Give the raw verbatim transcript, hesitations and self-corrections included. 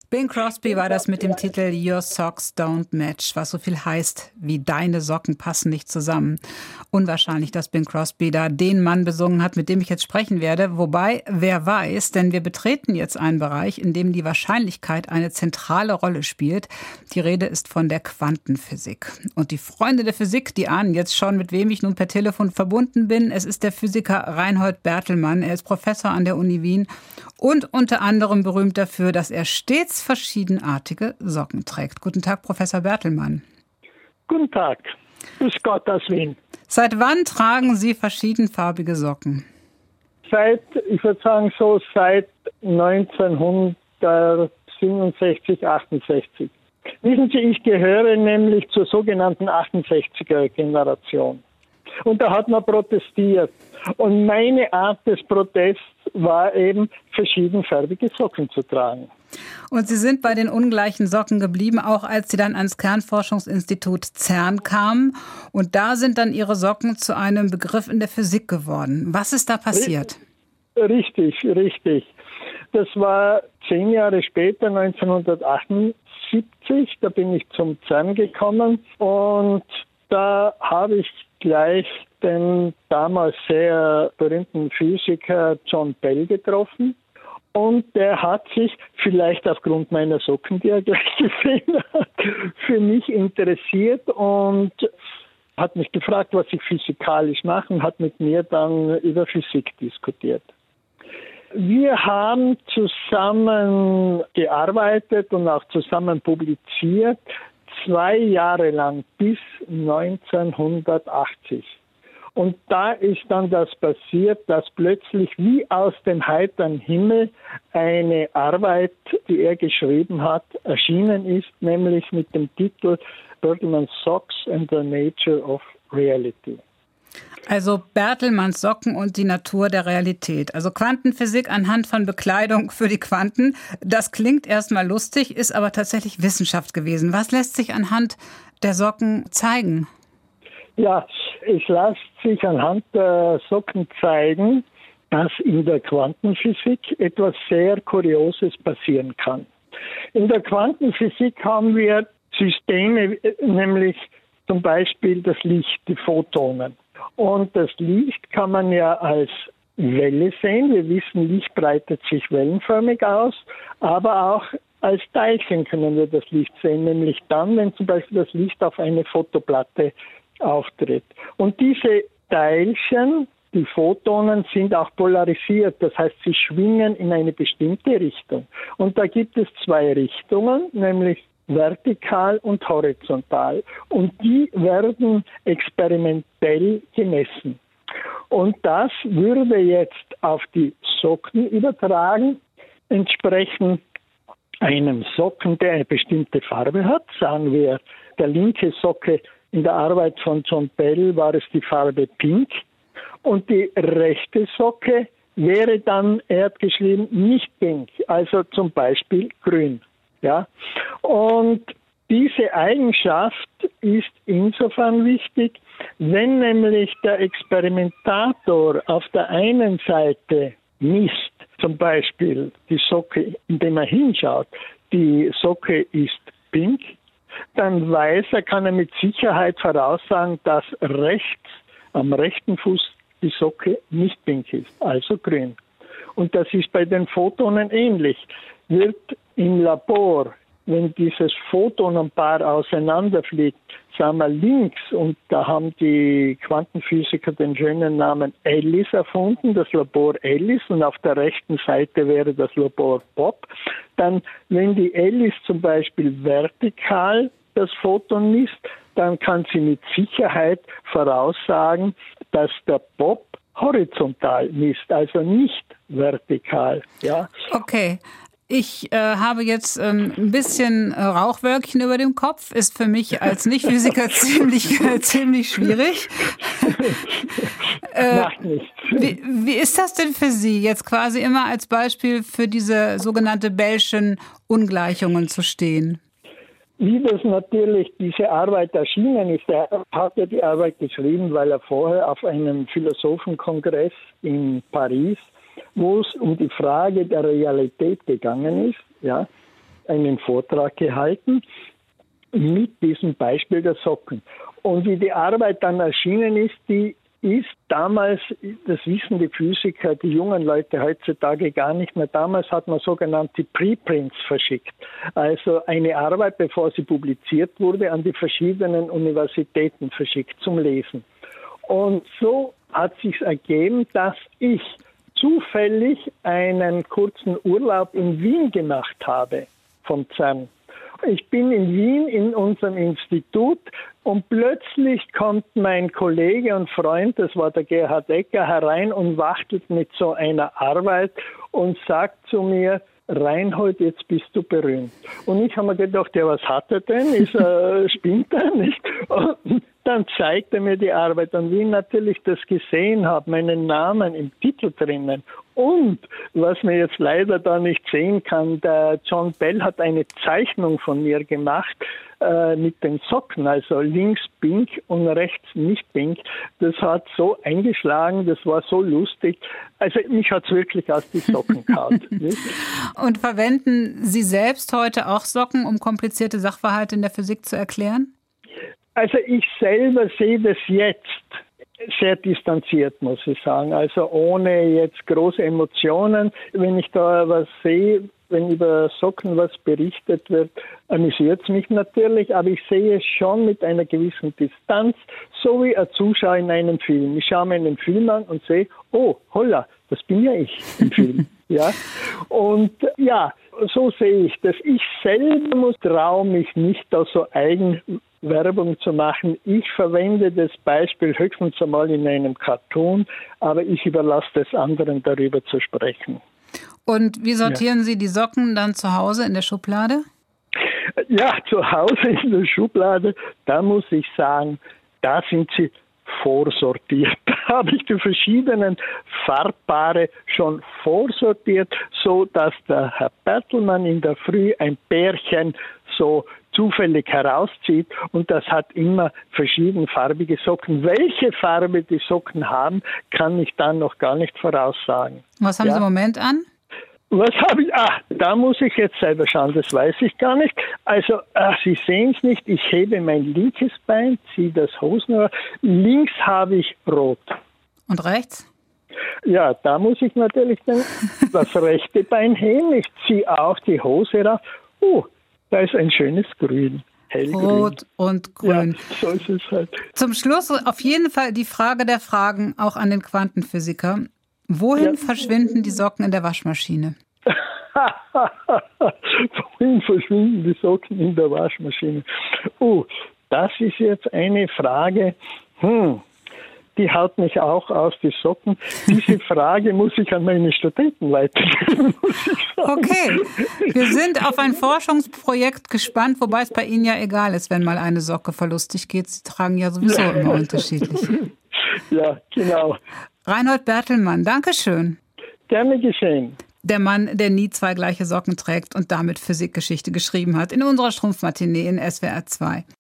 Bing Crosby war das mit dem Titel Your Socks Don't Match, was so viel heißt wie deine Socken passen nicht zusammen. Unwahrscheinlich, dass Bing Crosby da den Mann besungen hat, mit dem ich jetzt sprechen werde. Wobei, wer weiß, denn wir betreten jetzt einen Bereich, in dem die Wahrscheinlichkeit eine zentrale Rolle spielt. Die Rede ist von der Quantenphysik. Und die Freunde der Physik, die ahnen jetzt schon, mit wem ich nun per Telefon verbunden bin. Es ist der Physiker Reinhold Bertelmann. Er ist Professor an der Uni Wien und unter anderem berühmt dafür, dass er stets verschiedenartige Socken trägt. Guten Tag, Professor Bertelmann. Guten Tag. Grüß Gott aus Wien. Seit wann tragen Sie verschiedenfarbige Socken? Seit, ich würde sagen, so seit neunzehnhundertsiebenundsechzig, achtundsechzig. Wissen Sie, ich gehöre nämlich zur sogenannten achtundsechziger-Generation. Und da hat man protestiert. Und meine Art des Protests war eben, verschiedenfarbige Socken zu tragen. Und Sie sind bei den ungleichen Socken geblieben, auch als Sie dann ans Kernforschungsinstitut CERN kamen. Und da sind dann Ihre Socken zu einem Begriff in der Physik geworden. Was ist da passiert? Richtig, richtig. Das war zehn Jahre später, neunzehnhundertachtundsiebzig. Da bin ich zum CERN gekommen und da habe ich gleich den damals sehr berühmten Physiker John Bell getroffen. Und der hat sich, vielleicht aufgrund meiner Socken, die er gleich gesehen hat, für mich interessiert und hat mich gefragt, was ich physikalisch mache und hat mit mir dann über Physik diskutiert. Wir haben zusammen gearbeitet und auch zusammen publiziert, zwei Jahre lang bis neunzehnhundertachtzig. Und da ist dann das passiert, dass plötzlich wie aus dem heiteren Himmel eine Arbeit, die er geschrieben hat, erschienen ist, nämlich mit dem Titel Bertelmann's Socks and the Nature of Reality. Also Bertelmanns Socken und die Natur der Realität. Also Quantenphysik anhand von Bekleidung für die Quanten. Das klingt erstmal lustig, ist aber tatsächlich Wissenschaft gewesen. Was lässt sich anhand der Socken zeigen? Ja, es lässt sich anhand der Socken zeigen, dass in der Quantenphysik etwas sehr Kurioses passieren kann. In der Quantenphysik haben wir Systeme, nämlich zum Beispiel das Licht, die Photonen. Und das Licht kann man ja als Welle sehen. Wir wissen, Licht breitet sich wellenförmig aus, aber auch als Teilchen können wir das Licht sehen, nämlich dann, wenn zum Beispiel das Licht auf eine Fotoplatte auftritt. Und diese Teilchen, die Photonen, sind auch polarisiert. Das heißt, sie schwingen in eine bestimmte Richtung. Und da gibt es zwei Richtungen, nämlich vertikal und horizontal. Und die werden experimentell gemessen. Und das würde jetzt auf die Socken übertragen, entsprechend einem Socken, der eine bestimmte Farbe hat. Sagen wir, der linke Socke in der Arbeit von John Bell war es die Farbe Pink. Und die rechte Socke wäre dann, er hat geschrieben, nicht pink, also zum Beispiel grün. Ja? Und diese Eigenschaft ist insofern wichtig, wenn nämlich der Experimentator auf der einen Seite misst, zum Beispiel die Socke, indem er hinschaut, die Socke ist pink, dann weiß er, kann er mit Sicherheit voraussagen, dass rechts, am rechten Fuß die Socke nicht pink ist, also grün. Und das ist bei den Photonen ähnlich. Wird im Labor, wenn dieses Photonenpaar auseinanderfliegt, sagen wir links, und da haben die Quantenphysiker den schönen Namen Ellis erfunden, das Labor Ellis, und auf der rechten Seite wäre das Labor Bob, dann, wenn die Ellis zum Beispiel vertikal das Photon misst, dann kann sie mit Sicherheit voraussagen, dass der Bob horizontal misst, also nicht vertikal. Ja. Okay. Ich äh, habe jetzt ähm, ein bisschen äh, Rauchwölkchen über dem Kopf. Ist für mich als Nicht-Physiker ziemlich, äh, ziemlich schwierig. äh, Macht nichts. Wie, wie ist das denn für Sie, jetzt quasi immer als Beispiel für diese sogenannte Bellschen Ungleichungen zu stehen? Wie das natürlich diese Arbeit erschienen ist, er hat ja die Arbeit geschrieben, weil er vorher auf einem Philosophenkongress in Paris, wo es um die Frage der Realität gegangen ist, ja, einen Vortrag gehalten mit diesem Beispiel der Socken. Und wie die Arbeit dann erschienen ist, die ist damals, das wissen die Physiker, die jungen Leute heutzutage gar nicht mehr, damals hat man sogenannte Preprints verschickt. Also eine Arbeit, bevor sie publiziert wurde, an die verschiedenen Universitäten verschickt zum Lesen. Und so hat sich ergeben, dass ich zufällig einen kurzen Urlaub in Wien gemacht habe vom CERN. Ich bin in Wien in unserem Institut und plötzlich kommt mein Kollege und Freund, das war der Gerhard Ecker, herein und wachtelt mit so einer Arbeit und sagt zu mir: Reinhold, jetzt bist du berühmt. Und ich habe mir gedacht, ja, was hat er denn? Ist er, spinnt er nicht? Und dann zeigt er mir die Arbeit. Und wie ich natürlich das gesehen habe, meinen Namen im Titel drinnen. Und was man jetzt leider da nicht sehen kann, der John Bell hat eine Zeichnung von mir gemacht äh, mit den Socken, also links pink und rechts nicht pink. Das hat so eingeschlagen, das war so lustig. Also mich hat es wirklich aus die Socken gehauen. Und verwenden Sie selbst heute auch Socken, um komplizierte Sachverhalte in der Physik zu erklären? Also ich selber sehe das jetzt sehr distanziert, muss ich sagen. Also ohne jetzt große Emotionen. Wenn ich da was sehe, wenn über Socken was berichtet wird, amüsiert es mich natürlich, aber ich sehe es schon mit einer gewissen Distanz, so wie ein Zuschauer in einem Film. Ich schaue mir einen Film an und sehe, oh, holla, das bin ja ich im Film. Ja, und ja, so sehe ich das. Ich selber muss traue mich nicht, da so Eigenwerbung zu machen. Ich verwende das Beispiel höchstens einmal in einem Cartoon, aber ich überlasse das anderen, darüber zu sprechen. Und wie sortieren ja. Sie die Socken dann zu Hause in der Schublade? Ja, zu Hause in der Schublade, da muss ich sagen, da sind sie vorsortiert. Da habe ich die verschiedenen Farbpaare schon vorsortiert, so dass der Herr Bertelmann in der Früh ein Pärchen so zufällig herauszieht und das hat immer verschiedenfarbige Socken. Welche Farbe die Socken haben, kann ich dann noch gar nicht voraussagen. Was haben ja? Sie im Moment an? Was habe ich? Ah, da muss ich jetzt selber schauen, das weiß ich gar nicht. Also, ach, Sie sehen es nicht, ich hebe mein linkes Bein, ziehe das Hosenrohr. Links habe ich rot. Und rechts? Ja, da muss ich natürlich dann das rechte Bein heben. Ich ziehe auch die Hose rauf. Oh, da ist ein schönes Grün. Hellgrün. Rot und Grün. Ja, so ist es halt. Zum Schluss auf jeden Fall die Frage der Fragen auch an den Quantenphysiker. Wohin ja. verschwinden die Socken in der Waschmaschine? Wohin verschwinden die Socken in der Waschmaschine? Oh, das ist jetzt eine Frage, hm, die haut mich auch aus die Socken. Diese Frage muss ich an meine Studenten weitergeben, muss ich sagen. Okay, wir sind auf ein Forschungsprojekt gespannt, wobei es bei Ihnen ja egal ist, wenn mal eine Socke verlustig geht. Sie tragen ja sowieso ja. immer unterschiedlich. Ja, genau. Reinhold Bertelmann, danke schön. Gerne geschehen. Der Mann, der nie zwei gleiche Socken trägt und damit Physikgeschichte geschrieben hat, in unserer Strumpfmatinee in S W R zwei.